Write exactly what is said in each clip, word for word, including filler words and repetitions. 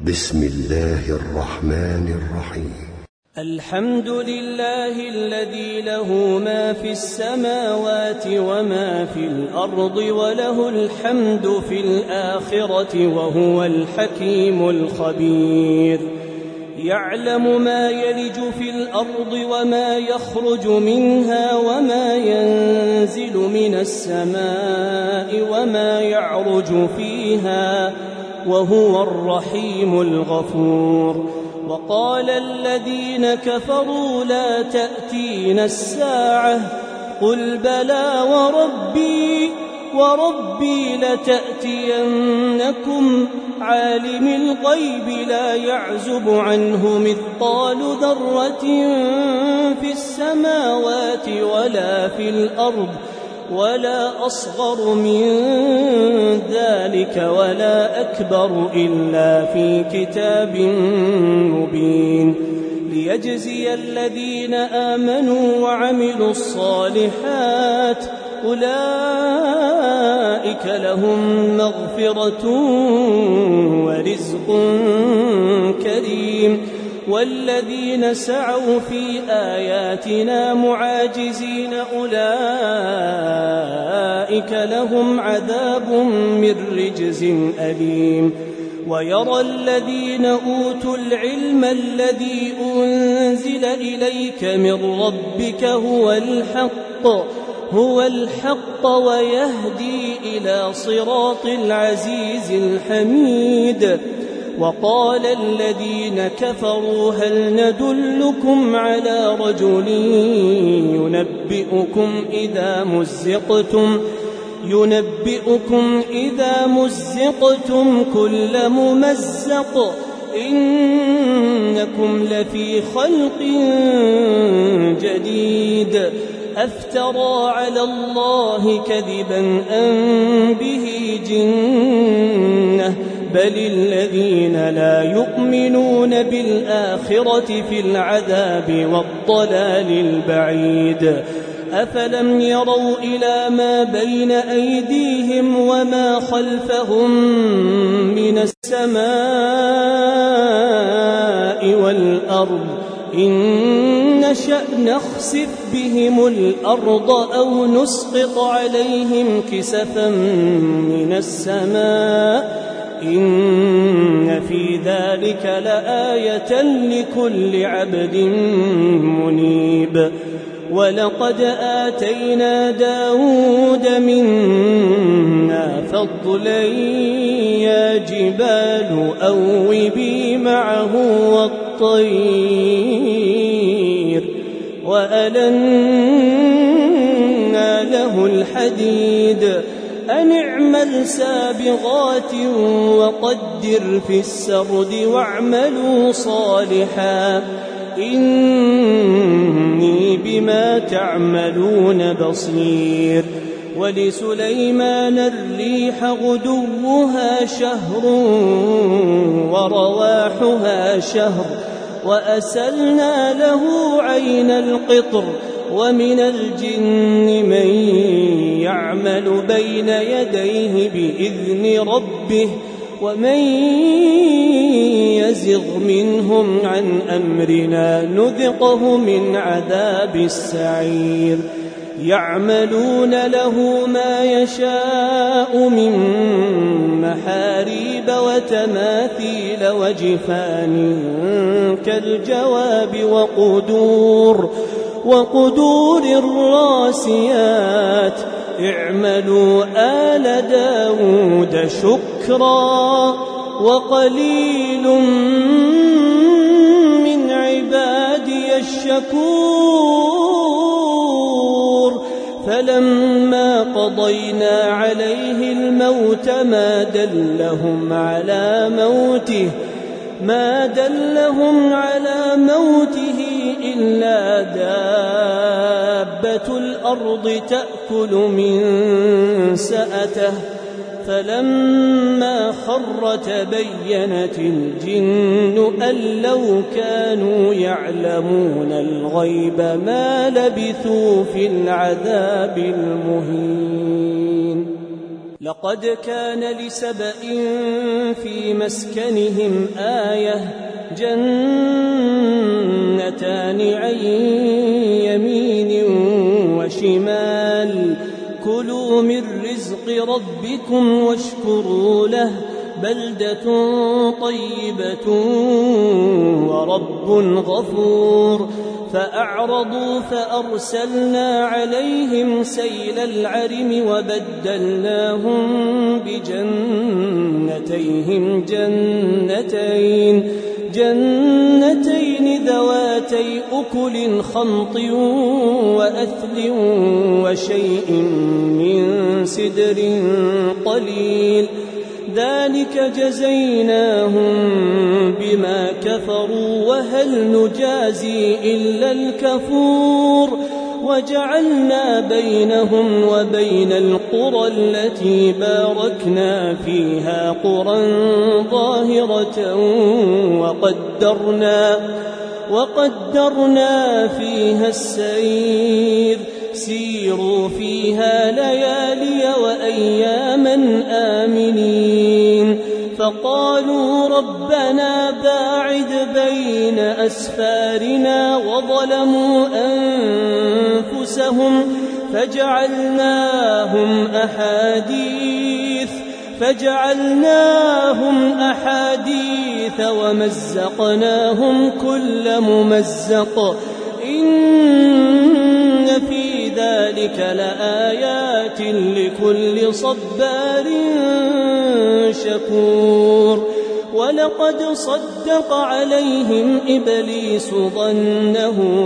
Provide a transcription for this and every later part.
بسم الله الرحمن الرحيم. الحمد لله الذي له ما في السماوات وما في الأرض وله الحمد في الآخرة وهو الحكيم الخبير. يعلم ما يلج في الأرض وما يخرج منها وما ينزل من السماء وما يعرج فيها وهو الرحيم الغفور. وقال الذين كفروا لا تأتينا الساعة قل بلى وربي وربي لتأتينكم عالم الغيب لا يعزب عنه مثقال ذرة في السماوات ولا في الأرض ولا أصغر من ذلك ولا أكبر إلا في كتاب مبين ليجزي الذين آمنوا وعملوا الصالحات أولئك لهم مغفرة ورزق كريم. والذين سعوا في آياتنا معاجزين أولئك لهم عذاب من رجز أليم. ويرى الذين أوتوا العلم الذي أنزل إليك من ربك هو الحق هو الحق ويهدي إلى صراط العزيز الحميد. وقال الذين كفروا هل ندلكم على رجل ينبئكم إذا مزقتم ينبئكم إذا مزقتم كل ممزق إنكم لفي خلق جديد أفترى على الله كذبا أم به جنة بل الذين لا يؤمنون بالآخرة في العذاب والضلال البعيد. أفلم يروا إلى ما بين أيديهم وما خلفهم من السماء والأرض إن نشأ نخسف بهم الأرض أو نسقط عليهم كسفا من السماء إن في ذلك لآية لكل عبد منيب. ولقد آتينا داود منا فضلا يا جبال أوبي معه والطير وألنا له الحديد أن اعمل سابغات وقدر في السرد واعملوا صالحا إني بما تعملون بصير. ولسليمان الريح غدوها شهر ورواحها شهر وأسلنا له عين القطر ومن الجن من يعمل بين يديه بإذن ربه ومن يزغ منهم عن أمرنا نذقه من عذاب السعير. يعملون له ما يشاء من محاريب وتماثيل وجفان كالجواب وقدور وقدور الراسيات اعملوا آل داود شكرا وقليل من عبادي الشكور. فلما قضينا عليه الموت ما دلهم على موته ما دلهم على موته إلا دابة الأرض تأكل من سأته فلما خر تبينت الجن أن لو كانوا يعلمون الغيب ما لبثوا في العذاب المهين. لقد كان لسبإ في مسكنهم آية جنتان عن يمين وشمال كلوا من رزق ربكم واشكروا له بلدة طيبة ورب غفور فأعرضوا فأرسلنا عليهم سيل العرم وبدلناهم بجنتيهم جنتين جنتين ذواتي أكل خمط وأثل وشيء من سدر قليل ذلك جزيناهم بما كفروا وهل نجازي إلا الكفور وجعلنا بينهم وبين القرى التي باركنا فيها قرى ظاهرة وقدرنا, وقدرنا فيها السير سيروا فيها ليالي وأياما آمنين فقالوا ربنا باعد بين أسفارنا وظلموا أنفسهم فجعلناهم أحاديث فجعلناهم أحاديث ومزقناهم كل ممزق إن في ذلك لآيات لكل صبار شكور ولقد صدق عليهم إبليس ظنه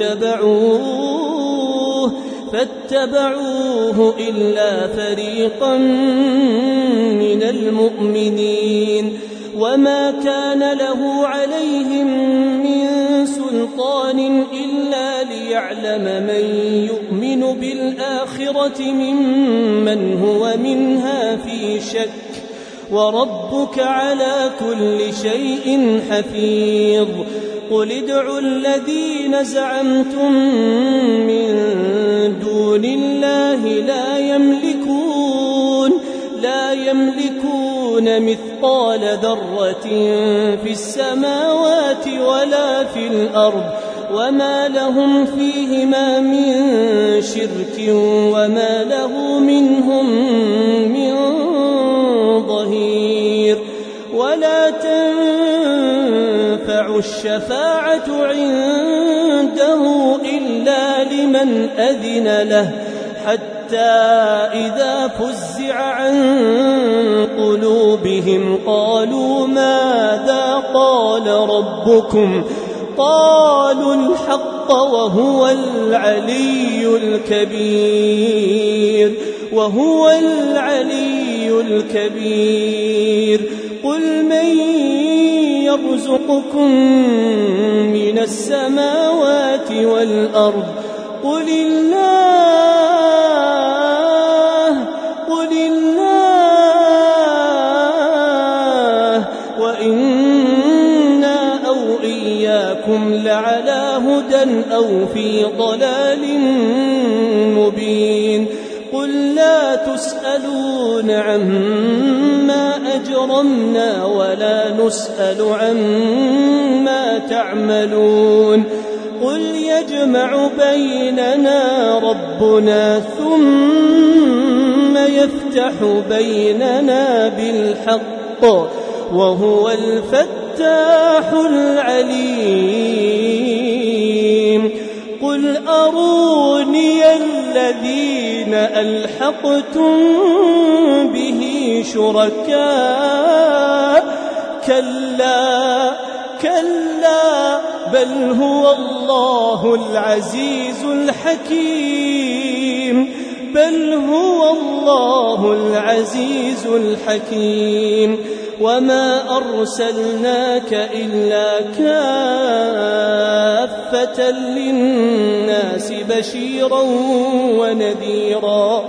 فاتبعوه فاتبعوه إلا فريقا من المؤمنين وما كان له عليهم من سلطان إلا ليعلم من يؤمن بالآخرة ممن هو منها في شك وربك على كل شيء حفيظ قل ادعوا الذين زعمتم من دون الله لا يملكون لا يملكون مثقال ذرة في السماوات ولا في الأرض وما لهم فيهما من شرك وما له منهم من ظهير ولا تنفع الشفاعة عنده إلا لمن أذن له حتى إذا فزع عن قلوبهم قالوا ماذا قال ربكم قالوا الحق وهو العلي الكبير وهو العلي الكبير قل من يرزقكم من السماوات والأرض قل الله قل الله وإنا أو إياكم لعلى هدى أو في ضلال مبين قل لا تسألون عما أجرمنا ولا نسأل عما تعملون قل يجمع بيننا ربنا ثم يفتح بيننا بالحق وهو الفتاح العليم قل أروني الذين ألحقتم به شركاء كلا كلا بل هو الله العزيز الحكيم بل هو الله العزيز الحكيم وما أرسلناك إلا كافة للناس بشيرا ونذيرا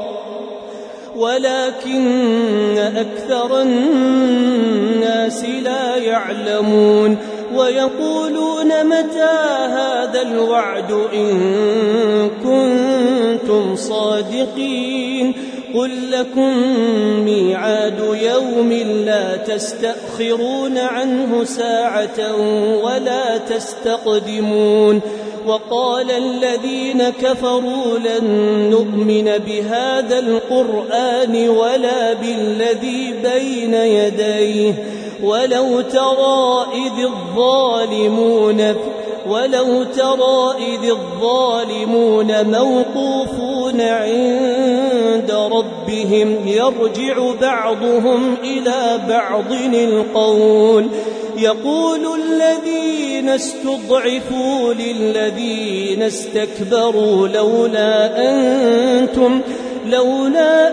ولكن أكثر الناس لا يعلمون ويقولون متى هذا الوعد إن كنتم صادقين قل لكم ميعاد يوم لا تستأخرون عنه ساعة ولا تستقدمون وقال الذين كفروا لن نؤمن بهذا القرآن ولا بالذي بين يديه ولو ترى إذ الظالمون ولو ترى إذ الظالمون موقوفون عند ربهم يرجع بعضهم إلى بعض القول يقول الذين استضعفوا للذين استكبروا لولا أنتم لولا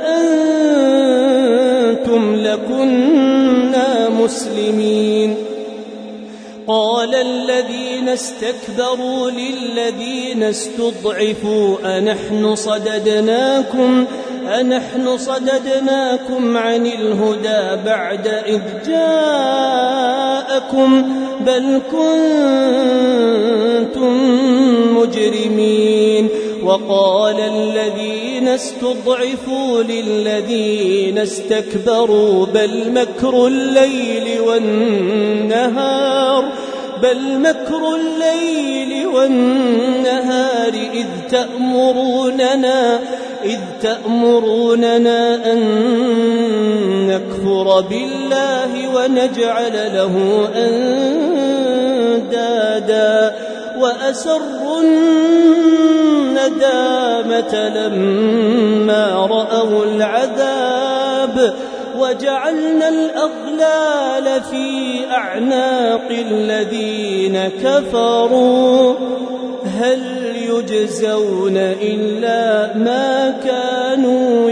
أنتم لكنا مسلمين قال الذين استكبروا للذين استضعفوا أنحن صددناكم أنحن صددناكم عن الهدى بعد إذ جاءكم بل كنتم مجرمين وقال الذين استضعفوا للذين استكبروا بل مكر الليل والنهار بل مكر الليل والنهار إذ تأمروننا إذ تأمروننا أن نكفر بالله ونجعل له أندادا وأسروا الندامة لما رأوا العذاب وجعلنا الأغلال في أعناق الذين كفروا هل يجزون إلا ما كانوا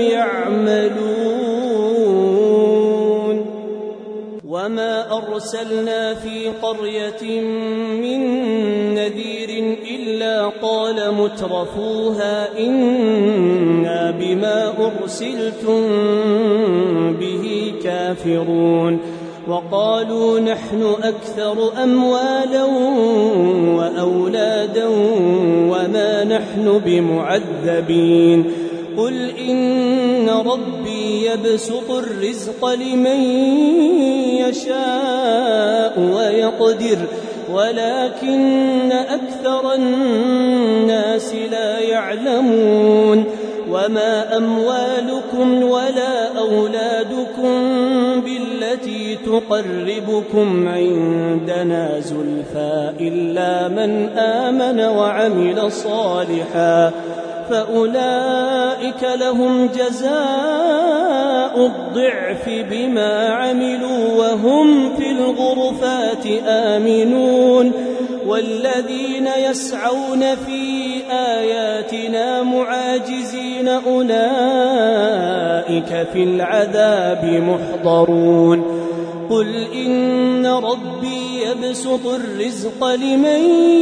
يعملون وما أرسلنا في قرية من نذير إلا قال مترفوها إنا بما أرسلتم به كافرون وقالوا نحن أكثر أموالا وأولادا وما نحن بمعذبين قل إن ربي يبسط الرزق لمن يشاء ويقدر ولكن أكثر الناس لا يعلمون وما أموالكم ولا أولادكم بالتي تقربكم عندنا زلفى إلا من آمن وعمل صالحا فأولئك لهم جزاء الضعف بما عملوا وهم في الغرفات آمنون والذين يسعون في آياتنا معاجزين أولئك في العذاب محضرون قل إن ربي يبسط الرزق لمن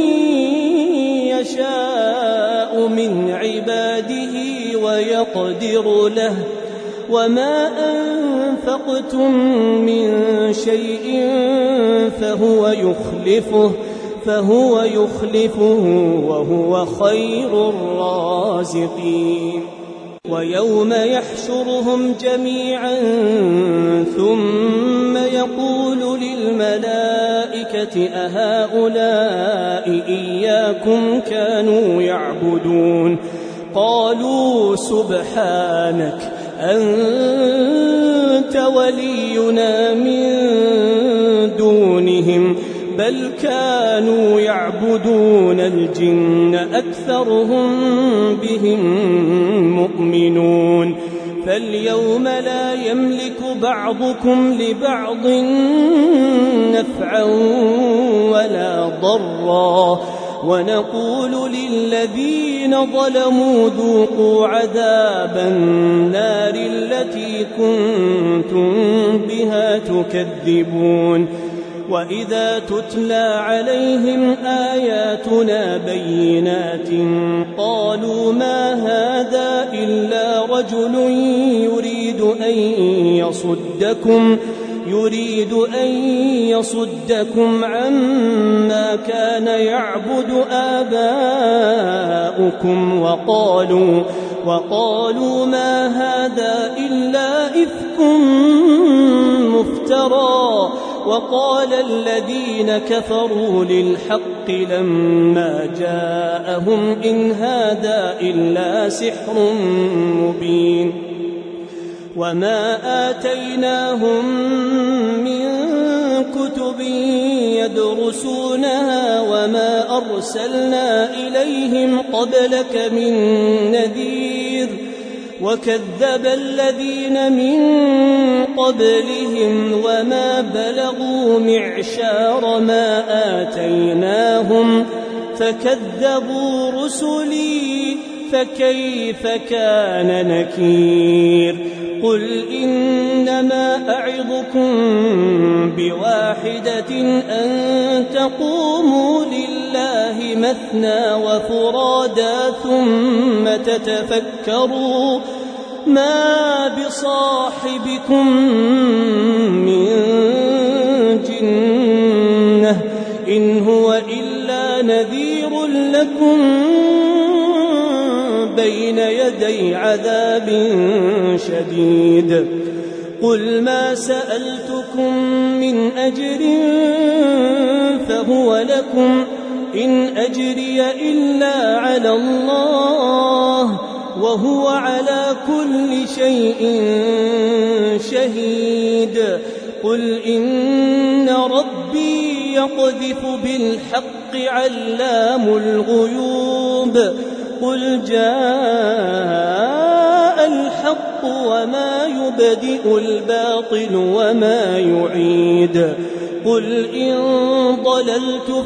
يشاء من عباده ويقدر له وما أنفقتم من شيء فهو يخلفه فهو يخلفه وهو خير الرازقين ويوم يحشرهم جميعا ثم يقول للملائكة أهؤلاء إياكم كانوا يعبدون قالوا سبحانك أنت ولينا من دونهم بل كانوا يعبدون الجن أكثرهم بهم مؤمنون فاليوم لا يملك بعضكم لبعض نفعا ولا ضرا ونقول للذين ظلموا ذوقوا عذاب النار التي كنتم بها تكذبون وإذا تتلى عليهم آياتنا بينات قالوا ما هذا إلا رجل يريد أن يصدكم يريد أن يصدكم عما كان يعبد آباؤكم وقالوا وقالوا ما هذا إلا إفك مفترى وقال الذين كفروا للحق لما جاءهم إن هذا إلا سحر مبين وما آتيناهم من كتب يدرسونها وما أرسلنا إليهم قبلك من نذير وكذب الذين من قبلهم وما بلغوا معشار ما آتيناهم فكذبوا رسلي فكيف كان نكير قل إنما أعظكم بواحدة أن تقوموا لله مثنى وفرادا ثم تتفكروا ما بصاحبكم من جنة إن هو إلا نذير لكم بين يدي عذاب شديد قل ما سألتكم من أجر فهو لكم إن أجري إلا على الله وهو على كل شيء شهيد قل إن ربي يقذف بالحق علام الغيوب قل جاء الحق وما يبدئ الباطل وما يعيد قل إن ضللت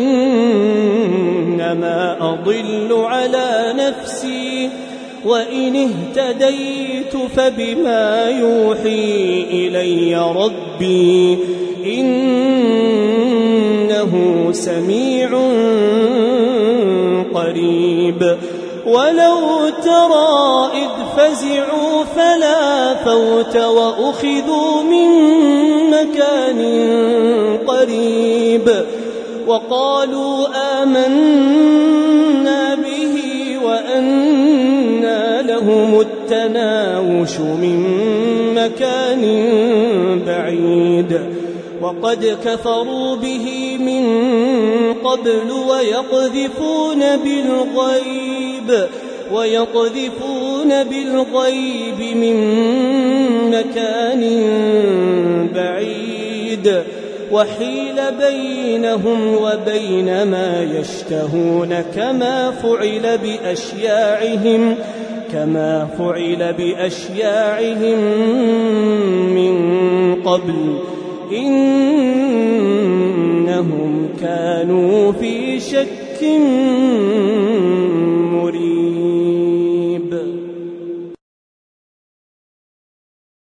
فإنما أضل على نفسي وإن اهتديت فبما يوحي إلي ربي إنه سميع قريب ولو ترى إذ فزعوا فلا فوت وأخذوا من مكان قريب وقالوا آمنا به وأنى لهم التناوش من مكان بعيد وقد كفروا به من قبل ويقذفون بالغيب ويقذفون بالغيب من مكان بعيد وحيل بينهم وبين ما يشتهون كما فعل بأشياعهم كما فعل بأشياعهم من قبل إنهم كانوا في شك